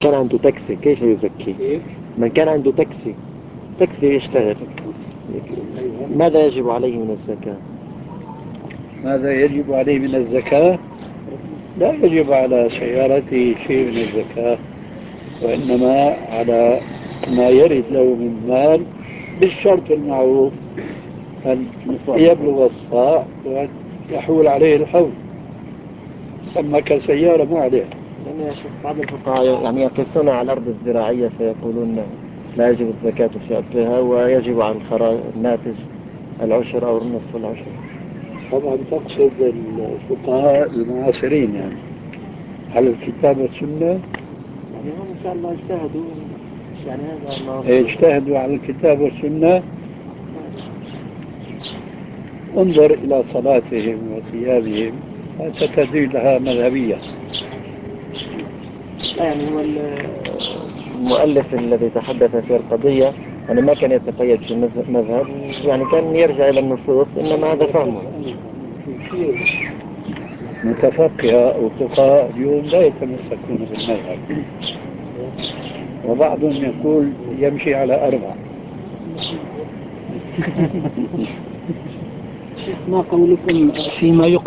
كان عنده تاكسي كيف يزكي؟ كيف؟ من كان عنده تاكسي يشتغل، ماذا يجب عليه من الزكاة؟ ماذا يجب عليه من الزكاة؟ لا يجب على سيارته شيء من الزكاة، وإنما على ما يرد له من مال بالشرط المعروف أن يبلغ الصاع وأن يحول عليه الحول. أما كسيارة ما عليه. يعني يا شيخ بعض الفقهاء يعني يقيسون على الأرض الزراعية فيقولون لا يجب الزكاة في أصلها ويجب على الناتج العشر أو نصف العشر. طبعا تقصد الفقهاء المعاصرين يعني على الكتاب والسنة. يعني هم إن شاء الله اجتهدوا، يعني هذا ما يجتهدوا على الكتاب والسنة. انظر إلى صلاتهم وثيابهم فتجد لها مذهبية. يعني هو المؤلف الذي تحدث في القضية يعني ما كان يتقيد في مذهب، يعني كان يرجع إلى النصوص، إنما هذا فهمه. متفقهة أو فقهاء اليوم لا يتمسكون بالمذهب، وبعضهم يقول يمشي على 4. ما قولكم فيما يقبل